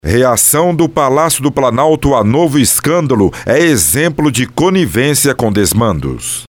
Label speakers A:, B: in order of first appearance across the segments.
A: Reação do Palácio do Planalto a novo escândalo é exemplo de conivência com desmandos.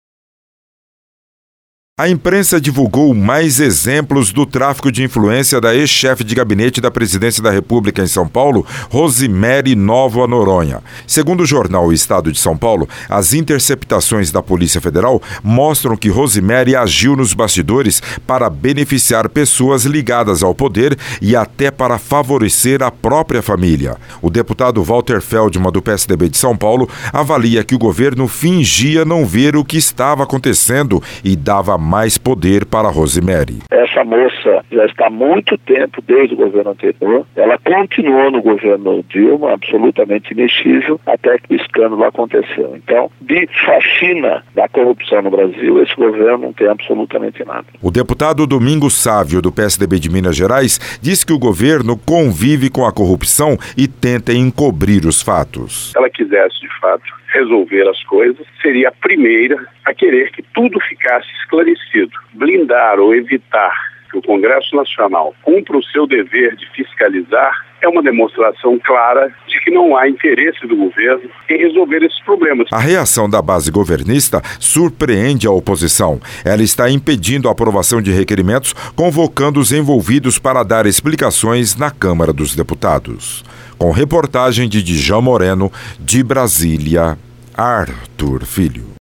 A: A imprensa divulgou mais exemplos do tráfico de influência da ex-chefe de gabinete da Presidência da República em São Paulo, Rosiméry Novo Noronha. Segundo o jornal O Estado de São Paulo, as interceptações da Polícia Federal mostram que Rosiméry agiu nos bastidores para beneficiar pessoas ligadas ao poder e até para favorecer a própria família. O deputado Walter Feldman, do PSDB de São Paulo, avalia que o governo fingia não ver o que estava acontecendo e dava mais poder para Rosiméry.
B: Essa moça já está há muito tempo, desde o governo anterior. Ela continuou no governo Dilma, absolutamente imexível, até que o escândalo aconteceu. Então, de faxina da corrupção no Brasil, esse governo não tem absolutamente nada.
A: O deputado Domingos Sávio, do PSDB de Minas Gerais, diz que o governo convive com a corrupção e tenta encobrir os fatos.
C: Se ela quisesse, de fato, resolver as coisas, seria a primeira a querer que tudo ficasse esclarecido. Blindar ou evitar que o Congresso Nacional cumpra o seu dever de fiscalizar é uma demonstração clara de que não há interesse do governo em resolver esses problemas.
A: A reação da base governista surpreende a oposição. Ela está impedindo a aprovação de requerimentos, convocando os envolvidos para dar explicações na Câmara dos Deputados. Com reportagem de Djalma Moreno, de Brasília, Arthur Filho.